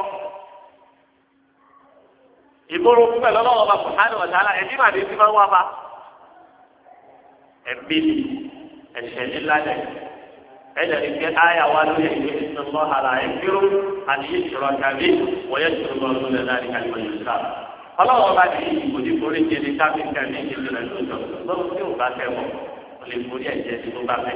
ìgboro púpẹ̀ lọ́wọ́ ọba sùhánù ọ̀tàlá ẹ̀mí màdé ti máa ń wá bá ẹ̀mí ẹ̀sẹ̀ nílá dẹ̀ ẹ̀jẹ̀ ní pé àyà wa lórí ìwé ìsọ̀tọ̀ àlà ẹ̀kírú àti ìṣòro tàbí wọ́yẹ̀ tó lọ lórí láti kàlí wọ́n yóò sáà. ọlọ́wọ́ bá ti ìbò ní forí jẹ ní káfíńkà ní ìṣẹ̀lẹ̀ rẹ̀ lójọ́ lọ́wọ́ tí ò bá tẹ̀ wọ̀ ó lè forí ẹ̀jẹ̀ tí ó bá fẹ́.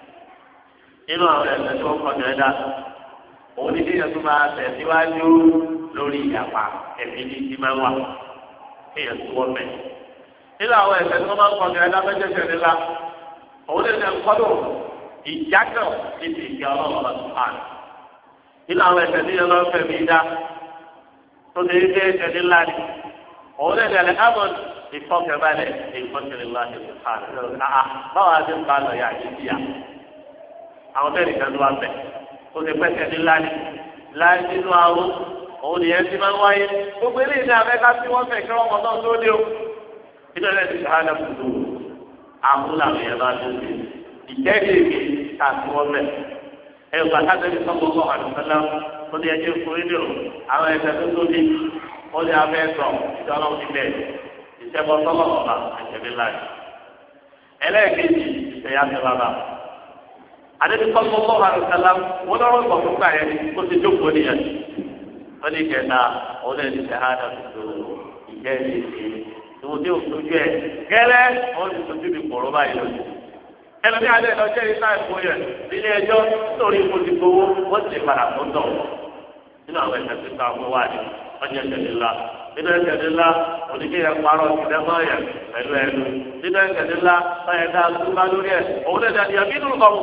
nínú àwọn ẹ̀sẹ̀ tó kọjọ ẹ̀dá òun ní kéèyàn tó máa tẹ̀ síwájú lórí ìyàpá ẹ̀mí ní ti máa wà kéèyàn tó wọ́n mẹ́. nínú àwọn ẹ̀sẹ̀ tó máa kọjọ ẹ̀dá mẹ́jẹ̀ẹ̀sẹ̀ nílá òun lè tẹ̀ kọ́dọ̀ ìjákọ̀ títí ìjà ọlọ́run ọba sùpàn nínú àwọn ẹ̀sẹ̀ tí yẹn lọ fẹ́ mi dá tó ti dé ẹ̀sẹ̀ ńlá ni òun lè dẹ̀lẹ̀ amọ̀n ìfọ̀kẹ̀balẹ̀ ìfọ̀kẹ̀lélá sùpàn náà báwa ti ń bá lọ yà á yíyá àwọn bẹ́ẹ̀ nìkan ló wà bẹ̀ tó ti pẹ́sẹ̀ ńlá ni láì nínú àwọn òun nìyẹn ti máa ń wáyé gbogbo eléyìí ní abẹ́ká tí wọ́n fẹ́ kí wọ́n mọ̀ náà tó dé o ìdọ̀lẹ́ ti sàánà kùtù àmúlà yẹn bá tó dé ìjẹ́rìí èké káàkiri wọn bẹ̀. ẹ gbà káàkiri sọ́kọ̀ ọkọ̀ àdùnkánná ó ní ẹjẹ́ fún rédíò àwọn ẹ̀sẹ̀ tó tóbi ó ní abẹ́ sọ ìjọba ti bẹ̀ ìṣẹ́bọ sọ́kọ̀ ọ̀bà àjẹmí láì. ẹlẹ́ẹ̀kejì ìṣẹ̀yà ti bàbà. àdébí sọ́kọ̀ ọkọ̀ àdùnkánná wọ́n lọ́rọ̀ gbọ̀ fún gbà yẹn kó ti jókòó nìyẹn. wọ́n ní kẹta ó lè ní sẹ́hánà tó ìjẹ́rìí èké ìwòdì òṣojú ẹ̀ gẹ́lẹ́ wọ́n ti sojú mi kọ̀ọ̀rọ̀ báyìí lójú ẹnu ní alẹ́ lọ́jọ́ yìí náà fún yẹn nílé ẹjọ́ nítorí mo ti gbowó wọ́n ti lè padà tó tọ̀ nínú àwọn ẹ̀sẹ̀ tó ta fún wa ni ọjọ́ ìṣẹ̀lẹ̀ ńlá nínú ìṣẹ̀lẹ̀ ńlá oníkéyẹ parọ́ ìdẹ́mọ́ yẹn pẹ̀lú ẹnu nínú ìṣẹ̀lẹ̀ ńlá báyẹn dá túbá lórí ẹ̀ òun lè dàdí àbí nínú kọ̀ọ̀mù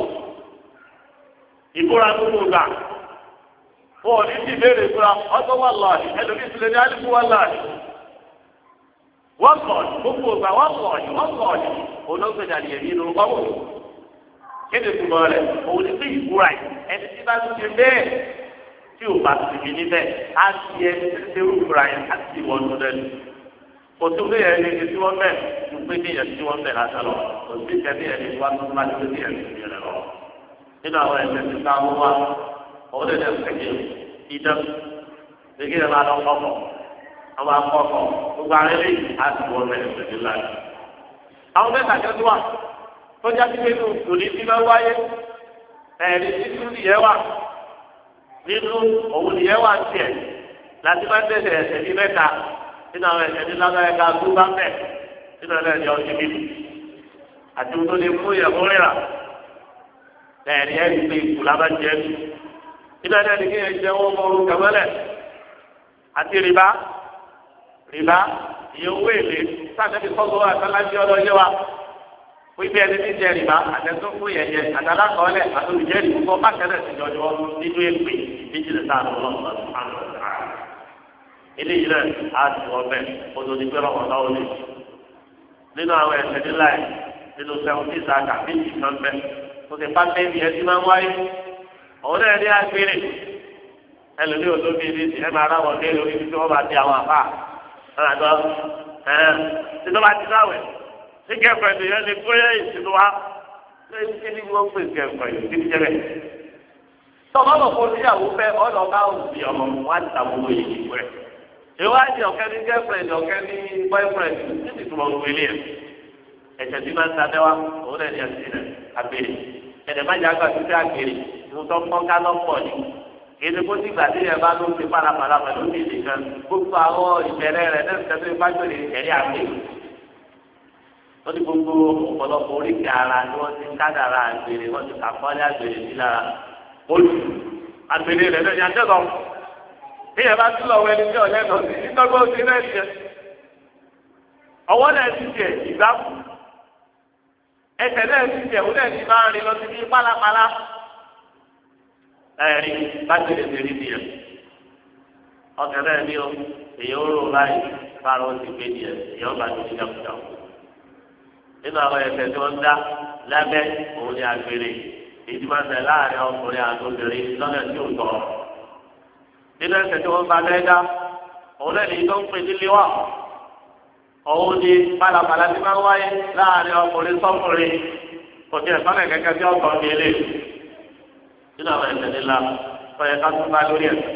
ìbúra tó mú gbà wọn ò ní ti béèrè ìbúra ọtọ́ wà láàyè ẹlòmíì ti lè ní àdìgbò wà láàyè wọ́n kọ̀ gbogbo ìgbà wọ́n kọ̀ wọ́n kọ̀ olóògbé dàdí ẹ̀mí nínú kọ̀ọ̀mù kéde túbọ̀ rẹ̀ òun ní sí ìbúra yìí ẹni tí bá ti ṣe bẹ́ẹ̀ tí o bá ti fi níbẹ̀ á ti ẹ ṣe ìbúra yẹn á ti wọ́n tó dẹ́nu kò tó bẹ́ẹ̀ ẹni tí wọ́n bẹ̀ tó pé ní ẹni tí wọ́n bẹ̀ lásán lọ kò sí ẹni ẹni tí wọ́n tó bá ti pé ní ẹni tí wọ́n lọ. nínú àwọn ẹ̀sẹ̀ tí ká wọ́n wá òun lè dẹ̀ sẹ̀kẹ̀ ìdán gbégé ẹ̀ máa lọ kọ́kọ́ ọba kọ́kọ́ gbogbo àwọn eléyìí á ti wọ́n bẹ̀ ẹ̀sẹ̀ láti. àwọn mẹ́ta kẹ́tù wà tó jáde pé òní ti máa wáyé ẹ̀ẹ́dì títún nìyẹn wà nínú òun nìyẹn wà tiẹ̀ láti máa ń tẹ̀sẹ̀ ẹ̀sẹ̀ ní mẹ́ta nínú àwọn ẹ̀sẹ̀ ní lágbára ẹ̀ka tó bá mẹ́ nínú ẹ̀rẹ́ ọ̀sẹ̀ bíbí àti ohun tó lè mú ìyẹ̀wò rírà ẹ̀ẹ́dì ẹ̀rí pé ìkù lábá jẹ́ mi nínú ẹ̀rẹ́ ní kí ẹ jẹ́ wọ́n mọ́rú kẹmẹ́lẹ̀ àti rìbá rìbá ìyẹn owó èlé sáà wípé ẹni tí jẹ rìbá àtẹ̀tún fún yẹyẹ àtàlákọọlẹ àtòlùjẹrì fún bákẹ́lẹ̀ ìjọjọ nínú èpè méjìlá sáà lọ́wọ́ lọ́wọ́ eléyìí náà á ti wọ́n bẹ́ẹ̀ odò ní pé lọ́wọ́ náà lè nínú àwọn ẹ̀sẹ̀ nílá ẹ̀ nínú sẹ́wọ́n tí ìsàkà méjì kan bẹ́ẹ̀ tó ti pàṣẹ ibi ẹtí máa ń wáyé òun náà ní agbèrè ẹlòmíì olómi ní ẹ máa ráwọ̀ dé lórí ibi tí wọ́n bá ti àwọn àfà ẹ̀ ní kẹfẹ ní yẹn ní kóyè ìsinú wa ní kí ni wọn pè kẹfẹ yìí kí ni jẹbẹ. tọ́lá lọ fún oníyàwó fẹ́ ọ̀nà ọ̀gá òbí ọmọ wa ti tàbúrò yìí wẹ̀. ìwádìí ọ̀kẹ́ ní girlfriend ọ̀kẹ́ ní boyfriend ní ti túmọ̀ òwe lé ẹ̀. ẹ̀jẹ̀ tí máa ń sadẹ́ wa òun náà ní ẹ̀sìn rẹ̀ àgbèrè. ẹ̀dẹ̀ má jẹ́ àgbà títí àgbèrè mo tọ́ fọ́nká lọ́pọ̀ ni. èdè kó ti gbà tí ẹ bá ló ti pàlàpàlà pẹ̀lú ìdè kan gbogbo àwọn ìbẹ̀rẹ̀ rẹ̀ náà wọ́n ti gbogbo ọ̀pọ̀lọpọ̀ oríkì ara ni wọ́n ti kádàrà àgbèrè wọ́n ti kàkọ́lé àgbèrè sí lára olù àgbèrè rẹ̀ lẹ́yìn àtẹ́lọ́ bí ẹ bá tún lọ wọ ẹni tí ọ̀lẹ́ lọ sí nítorí ó ti rẹ̀ jẹ ọwọ́ náà ti jẹ ìgbà kù ẹsẹ̀ náà ti jẹ òun náà ti máa rìn lọ sí ní pálapàla ẹ̀rí bá ti lè tẹ̀lé nìyẹn ọkẹ́ náà ní o èyí ó rò láì fara ó ti gbé nìyẹn èyí ó bá ti di jákujáku nínú àwọn ẹ̀ṣẹ̀ tí wọ́n dá lábẹ́ òun ni àgbèrè ìdìbò ẹsẹ̀ láàrin ọkùnrin àti obìnrin lọ́nà tí ò tọ́. nínú ẹsẹ̀ tí wọ́n bá lẹ́dá òun náà ní tó ń pè nílé wà. òun ni balabala ti máa ń wáyé láàrin ọkùnrin sọ́kùnrin kò tí ẹ̀ sọ́nà kẹ́kẹ́ tí ọkọ̀ ń gbélé. nínú àwọn ẹsẹ̀ nílá ọ̀yẹ̀ ká tún bá lórí ẹ̀.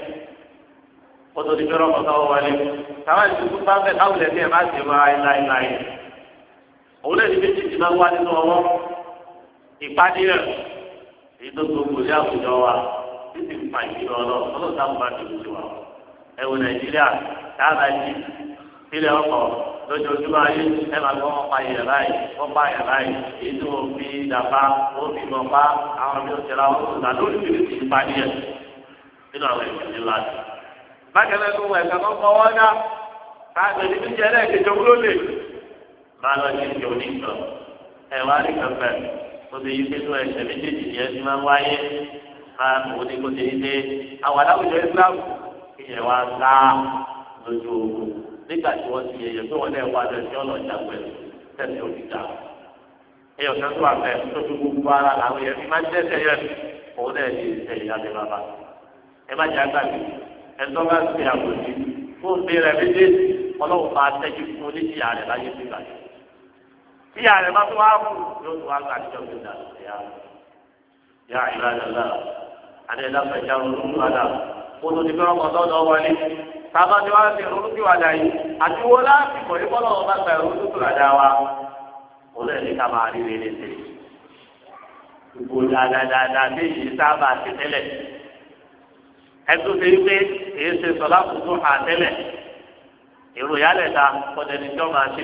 ó tó di pé rọ́pò sọ́wọ́ wọlé. táwọn ìdúgbò bá fẹ́ káwọn ẹ̀sìn ẹ̀ má ti máa láéláé. òun náà ní méjì ti máa wá nínú ọwọ́ ìpàdé rẹ̀ èyí tó gbogbo ní àwùjọ wa títí ń fa ìdílé ọlọ́run ọlọ́run táwọn bá ti lùsí wa. ẹ wo nàìjíríà dáàbà jí sílẹ̀ ọkọ̀ lójoojúmọ́ ayé ẹ máa gbọ́ wọn pa yẹn báyìí wọ́n pa yẹn báyìí èyí tó wọ́n fi dàbá wọ́n fi mọ̀ pa àwọn bí ó ti ra wọn tó dà lórí ìlú ti ìpàdé yẹn nínú àwọn ìpàdé ńlá. bákẹ́lẹ́ tó wọ ẹ̀ka tó kọ́ wọ́n dá káàgbé ní bíjẹ́ ẹlẹ́ẹ̀kejì olólè máa lọ sí ìjọ onígbọ̀n ẹ̀ wá rí kẹfẹ́ tóbi yìí pẹ̀lú ẹsẹ̀ méjèèjì yẹn ti máa ń wáyé máa òun ni kò ṣe é dé àwọn aláwùjọ islam ìyẹn wá sá lójú ogun nígbà tí wọ́n ti yẹyẹ pé wọ́n lè wá lọ sí ọ̀nà ìjàgbẹ́ tẹ̀sí òkìta ẹ̀yọ̀ kan tó wà fẹ́ tó fi gbogbo ara làwọn yẹn fi máa ń tẹ̀sẹ̀ yẹn òun náà ní ìṣẹ̀ ìyáde bàbá ẹ má jẹ́ àgbàgbé ẹ̀tọ́ bá ti àbòsí fún bí rẹ̀ méjèèjì ọlọ́run máa tẹ́jú fún oníṣìyà rẹ̀ láyé sígbà yẹn tí ààrẹ bá tó wá kú yóò tó wá ká àti ọ̀gbìn dà ya ya ìlànà àti ẹ̀dàpọ̀ ẹ̀já olùkúwàdà kó tó ti fẹ́ràn mọ́tò ọ̀dọ́ wọlé sábà tí wọ́n ti olùkúwàdà yìí àti wo láti kọ̀ ní bọ́lá wọn bá gba olùkúwàdà wa ó lè ní ká máa rí rere sí i gbogbo dáadáa ní èyí sábà ti tẹ́lẹ̀ ẹtú ti pé èyí ṣe sọlá kùtù àtẹ́lẹ̀ èrò yálẹ̀ ta kọ́dẹ̀ni tí wọ́n máa ṣe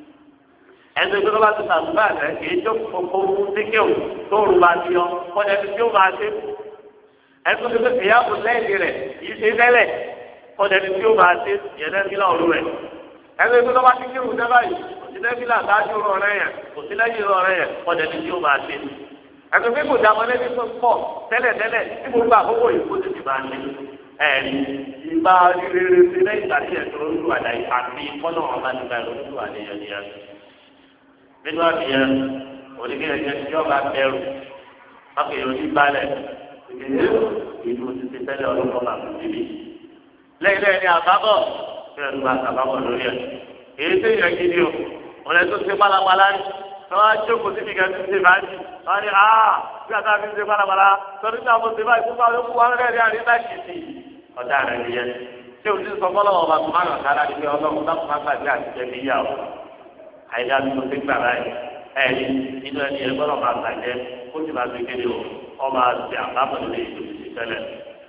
ẹni tó tó bá ti sàdúrà rẹ kì í tó kókó fún síkẹ́wò tó rú bá ti yọ kọ́jà tí tí ó máa ṣe ẹni tó tó tó kìí àpò lẹ́yìn rẹ yìí ṣe tẹ́lẹ̀ kọ́jà tí tí ó máa ṣe yẹn lẹ́yìn náà rú rẹ ẹni tó tó bá ti kírun dábàá yìí kò sí lẹ́yìn náà dájú rọ rẹ yẹn kò sí lẹ́yìn rọ rẹ yẹn kọ́jà tí tí ó máa ṣe ẹni tó kò dá mọ́lẹ́bí tó pọ̀ tẹ́lẹ̀ tẹ́lẹ̀ tí gbogbo àkókò yìí kó ti ti máa ṣe ẹ̀rí ìbá rere sí lẹ́yìn ìgbà tí ẹ̀sọ́ olúwadà yìí àti kọ́nà ọ̀gá nígbà olúwadà yẹn yẹn nínú àbíyẹn oníkẹ́yẹ jẹ́ tí ọba bẹ̀rù ọkẹ́ yóò ní balẹ̀ ìdílé ìlú títí tẹ́lẹ̀ ọlọ́kọ́ bá tó débi. lẹ́yìn lẹ́yìn ní àbábọ̀ kí ẹ̀rù bá àbábọ̀ lórí ẹ̀. èyí tó yẹ kí ni o wọn lè tó ṣe pálapàla ní wọn á jókòó síbi kan tó ṣe báyìí wọn ni aa bí a ká fi ṣe pálapàla torí tí a mọ̀ ṣe báyìí fúnpa ló kú wọn rẹ̀ rí àríwá kìsì ọ̀dà rẹ̀ nìyẹn. tí o ti sọ fọlọ́wọ́ bá tó má lọ sára ní pé ọlọ́run bá tó má gbàgbé àtijọ́ níyàwó àyíká tó ti gbà báyìí ẹ̀yìn nínú ẹni ẹ̀ gbọ́dọ̀ máa bàjẹ́ kó sì máa fi kéde o ọba àti àbámọ̀ lórí ètò ìṣẹ̀lẹ̀.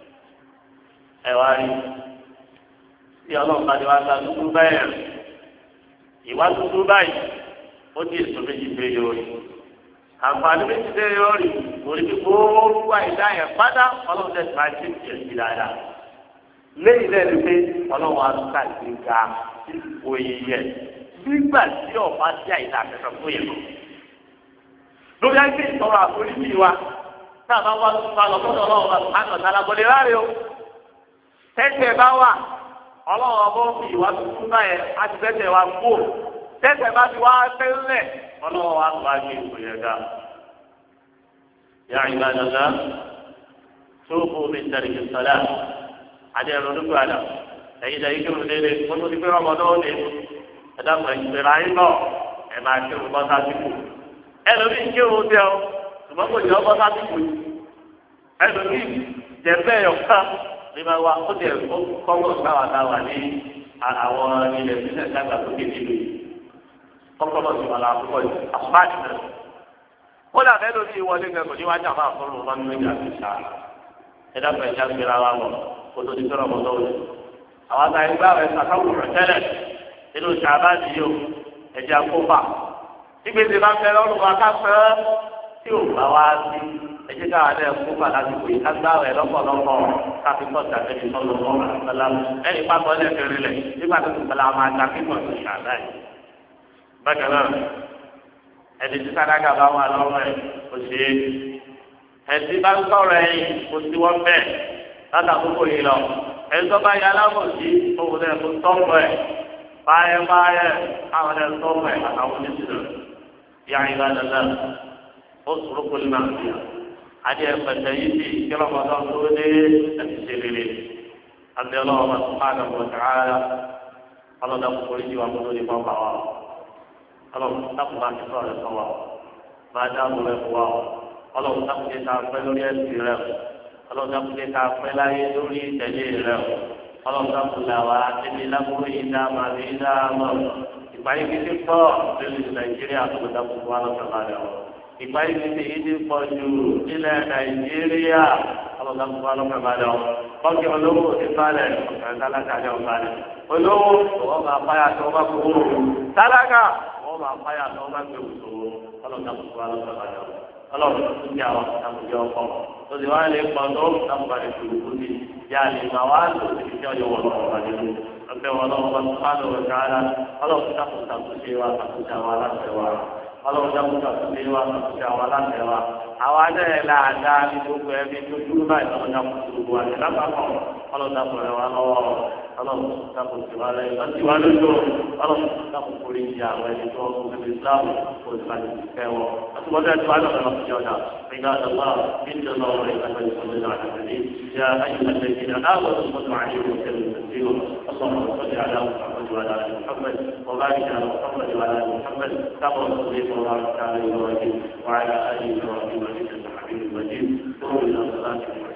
ẹ wá rí tí ọlọ́run bá ti wá sa dúdú báyìí ìwà dúdú báyìí ó di èso méjì pé yóò rí àǹfààní méjì pé yóò rí orí bí gbogbo àyíká yẹn pátá ọlọ́run tẹ̀sí máa ti tiẹ̀ sí dáadáa. lẹ́yìn lẹ́nu pé ọlọ́run á tún káàkiri ga òye yẹn nígbà tí ọba tí àyíká àfẹ́fẹ́ fún yẹn lọ. lórí ayé ìtọ́rọ àforíjì wa tá a bá wá lọ bá lọ sọ́dọ̀ ọlọ́run bá àná tàlàbọ̀lẹ̀ láre o. tẹ́tẹ̀ bá wà ọlọ́run ọbọ̀ fi ìwà tuntun báyẹn á ti tẹ́tẹ̀ wa kú o. tẹ́tẹ̀ bá ti wá tẹ́lẹ̀ ọlọ́run wa tó wá gbé ìwé yẹn ga. yà ìgbà dàda tó kó mi tẹ̀lé kí sọ́dà àti ẹ̀rọ dúkú àdá ẹ̀yin dàí kí mo délé mo tó ti pé ọmọdé ó lè ẹ̀dàpọ̀ ìgbéra yín náà ẹ̀ máa kí òun bọ́ sásìkò ẹlòmíì kí òun tẹ ọ ṣùgbọ́n kò jẹ́ ọbọ̀ sásìkò yìí ẹlòmíì jẹ̀bẹ́ ọ̀ká ní ma wá ó tẹ̀ kọ́kọ́ sáwà táwà ní àwọn ilẹ̀ sílẹ̀ dàgbà tó kéde lóyè kọ́kọ́ lọ sí wàhálà àkókò yìí àpáàdì náà ó dà bẹ́ẹ̀ lórí ìwọlé kẹ́kọ̀ọ́ ní wájú àbá àfọ́nù ọmọ mi ìjà ti sá ẹ̀dàpọ̀ ìjà gbéra wa wọ̀ kó tó ti fẹ́ràn mọ́tò wọlé àwọn àtàyè gbá rẹ̀ sàkáwù rẹ̀ tẹ́lẹ̀ nínú sàbá ni yóò ẹ̀jẹ̀ àkófà ìgbésẹ̀ bá fẹ́ lọ́rùn wa ká fẹ́ tí ò bá wá sí ẹ̀jẹ̀ káwa náà kófà láti pè ká gbá rẹ̀ lọ́pọ̀lọpọ̀ káfí tọ́ta ẹni tọ́lọ́ lọ́wọ́ àtàlà ẹni pàtó ẹlẹ́fẹ̀rẹ̀ lẹ̀ nígbà tó ti sọ̀rọ̀ àwọn àgbà kíkọ̀ tó sàbá yìí. bákan náà ẹni tí sàdákà bá wà lọ́wọ́ ẹ̀ kò ṣe é ẹtì bá ń sọ̀rọ̀ ẹ̀yìn kò sí wọ́n bẹ́ẹ̀ látàkókò yìí lọ ẹ̀tọ́ bá yẹ alábòsí òun náà kò tọ́pọ̀ ẹ̀ báyẹ̀ báyẹ̀ àwọn ẹ̀ tọ́pọ̀ ẹ̀ àtàwọn oníṣẹ́ yà ìlà dandan ó sọ̀rọ̀ kó lè máa fi adé ẹ̀fẹ̀tẹ̀ yìí sì kí ọlọ́mọdé tó dé ẹ̀sìn ṣe rere àti ọlọ́mọdé tó máa dọ̀bọ̀ tààrà ọlọ́dà kòkòrò ìjìwà tó lórí pọ́pà wa ọlọ́mọdé tó máa ti sọ̀rọ̀ ẹ̀sọ́ wa máa dáàbò rẹ̀ fún wa ọlọ́mọdé tó ti ta pẹ́ lórí ẹ̀sìn rẹ̀ ọlọ́mọdé tó ti ta pẹ́ láyé lórí ìtẹ̀lé rẹ̀ ọlọ́mọdé tó là wá níbi lábúrò ìdá màbí ìdá mọ̀ ìpàdé kìí pọ̀ lórí Nàìjíríà tó dá gbogbo wa lọ́sọ̀rọ̀ ìpàdé kìí ìdí pọ̀ ju ilẹ̀ Nàìjíríà ọlọ́dà gbogbo wa lọ́sọ̀rọ̀ balẹ̀ ọ̀ bọ́ọ̀kì olówó ti balẹ̀ ọ̀sán tálákà ní ọ̀balẹ̀ olówó wọ́n máa fáyà tó wọ́n bá gbowó tálákà wọ́n máa fáyà tó wọ́n bá gbé òṣòwò ọlọ́dà gbogbo wa lọ́sọ̀rọ̀ balẹ̀ ọlọ́run tó ti àwọn àmùjọ ọkọ̀ tó ti wá lè pọ̀ tó lápapàdé kúrúkú sí yá lè máa wá lò sí ìjọ yọ̀wọ̀ lọ́wọ́ balẹ̀ lọ. ọ̀pẹ̀ wọn lọ́wọ́ bá sùpánù rẹ̀ káàdà ọlọ́run dákun ṣàtúnṣe wa ṣàtúnṣe àwọn aláṣẹ wa ọlọ́run dákun ṣàtúnṣe wa ṣàtúnṣe àwọn aláṣẹ wa. àwọn adẹ́rẹ́ láàdá ní gbogbo ẹbí tó dúró báyìí ọlọ́run dákun ṣùgbọ́n àti lápapọ̀ ọlọ́run dákun rẹ̀ wá lọ́wọ́ ọlọ́run dákun ṣe wá lẹ́yìn lọ́sí wá lójú ọlọ́run dákun kórè ìyá àwọn ẹni tó ń gbé Islam kó ìfàlẹ ìfẹ́ wọn àtúbọ̀dé àti wàhálà ọ̀rọ̀ ọ̀sẹ̀ ọ̀dà عباد الله إن الله وملائكته يصلون على النبي يا أيها الذين آمنوا صلوا عليه وسلموا تسليما اللهم صل على محمد وعلى آل محمد وبارك على محمد وعلى آل محمد كما صليت وباركت على إبراهيم وعلى آل إبراهيم إنك حميد مجيد قوموا إلى صلاتكم